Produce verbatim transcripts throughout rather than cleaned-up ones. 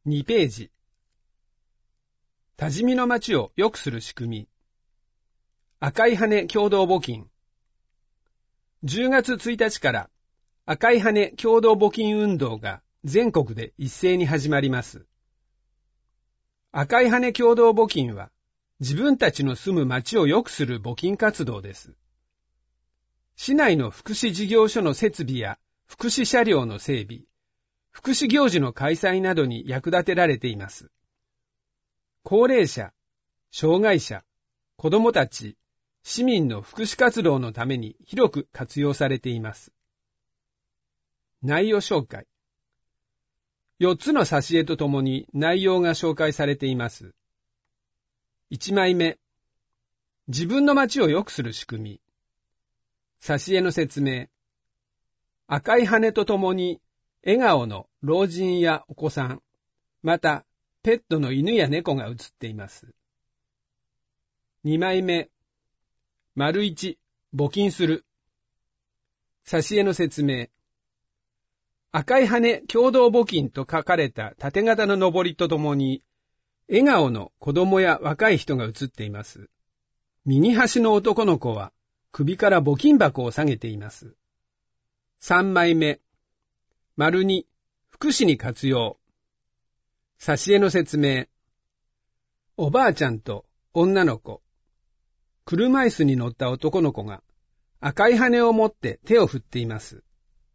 にページ。多治見の町を良くする仕組み。赤い羽共同募金。じゅうがつついたちから赤い羽共同募金運動が全国で一斉に始まります。赤い羽共同募金は自分たちの住む町を良くする募金活動です。市内の福祉事業所の設備や福祉車両の整備、福祉行事の開催などに役立てられています。高齢者、障害者、子どもたち、市民の福祉活動のために広く活用されています。内容紹介。よっつの挿絵とともに内容が紹介されています。いちまいめ、自分の街を良くする仕組み。挿絵の説明。赤い羽とともに笑顔の老人やお子さん、またペットの犬や猫が写っています。にまいめ、丸いち、募金する。挿絵の説明。赤い羽共同募金と書かれた縦型ののりとともに、笑顔の子供や若い人が写っています。右端の男の子は首から募金箱を下げています。さんまいめ、丸に、福祉に活用。挿絵の説明。おばあちゃんと女の子、車椅子に乗った男の子が赤い羽を持って手を振っています。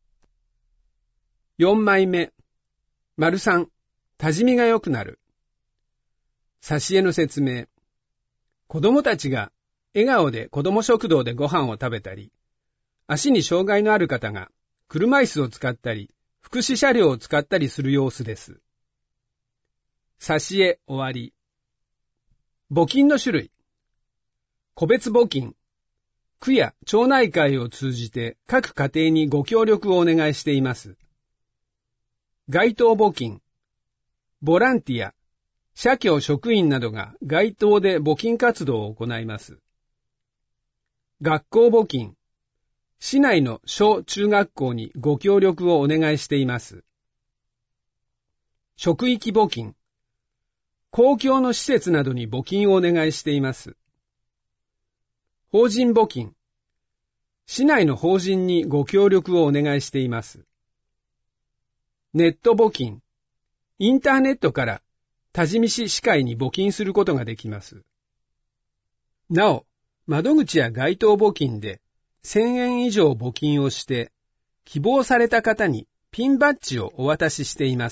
よんまいめ、丸さん、多治見が良くなる。挿絵の説明。子供たちが笑顔で子供食堂でご飯を食べたり、足に障害のある方が車椅子を使ったり、福祉車両を使ったりする様子です。挿絵終わり。募金の種類。個別募金。区や町内会を通じて各家庭にご協力をお願いしています。街頭募金。ボランティア、社協職員などが街頭で募金活動を行います。学校募金。市内の小中学校にご協力をお願いしています。職域募金。公共の施設などに募金をお願いしています。法人募金。市内の法人にご協力をお願いしています。ネット募金。インターネットから多治見市市会に募金することができます。なお、窓口や街頭募金でせんえん以上募金をして、希望された方にピンバッジをお渡ししています。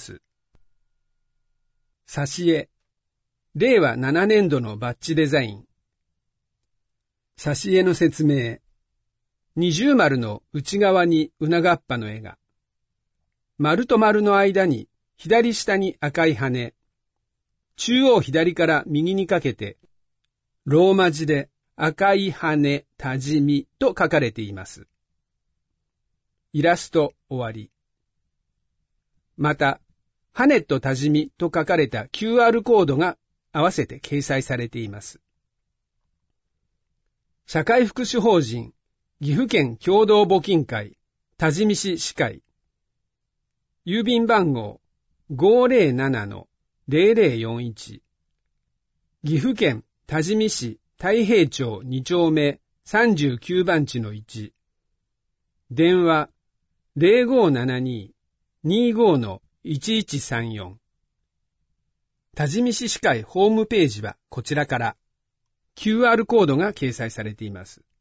挿絵。れいわななねんどのバッジデザイン。挿絵の説明。二重丸の内側にうながっぱの絵が。丸と丸の間に左下に赤い羽。中央左から右にかけて、ローマ字で赤い羽多治見と書かれています。イラスト終わり。また、羽と多治見と書かれた キューアール コードが合わせて掲載されています。社会福祉法人岐阜県共同募金会多治見市市会。郵便番号 ごーぜろななのぜろぜろよんいち。岐阜県多治見市太平町にちょうめさんじゅうきゅうばんちのいち。電話 ぜろごーななにーにーごーのいちいちさんよん。多治見市市会ホームページはこちらから キューアール コードが掲載されています。